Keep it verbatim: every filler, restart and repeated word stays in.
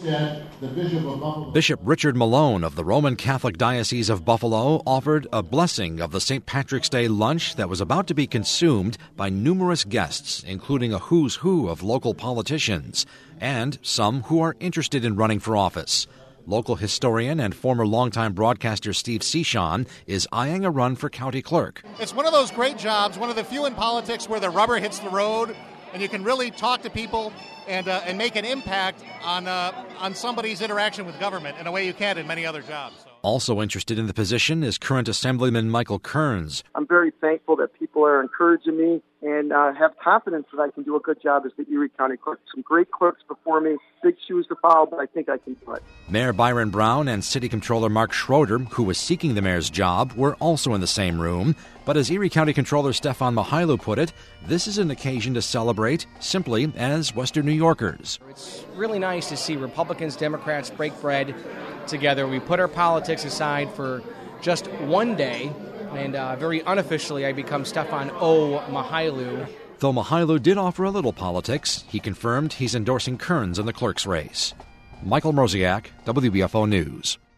Bishop Richard Malone of the Roman Catholic Diocese of Buffalo offered a blessing of the Saint Patrick's Day lunch that was about to be consumed by numerous guests, including a who's who of local politicians and some who are interested in running for office. Local historian and former longtime broadcaster Steve Cichon is eyeing a run for county clerk. It's one of those great jobs, one of the few in politics where the rubber hits the road and you can really talk to people and uh, and make an impact on uh, on somebody's interaction with government in a way you can't in many other jobs. So. Also interested in the position is current Assemblyman Michael Kearns. I'm very thankful that people are encouraging me and uh, have confidence that I can do a good job as the Erie County Clerk. Some great clerks before me, big shoes to follow, but I think I can do it. Mayor Byron Brown and City Controller Mark Schroeder, who was seeking the mayor's job, were also in the same room. But as Erie County Controller Stefan Mihailu put it, this is an occasion to celebrate simply as Western New Yorkers. It's really nice to see Republicans, Democrats break bread together. We put our politics aside for just one day, and uh, very unofficially I become Stefan O. Mihailu. Though Mihailu did offer a little politics, he confirmed he's endorsing Kearns in the clerk's race. Michael Mroziak, W B F O News.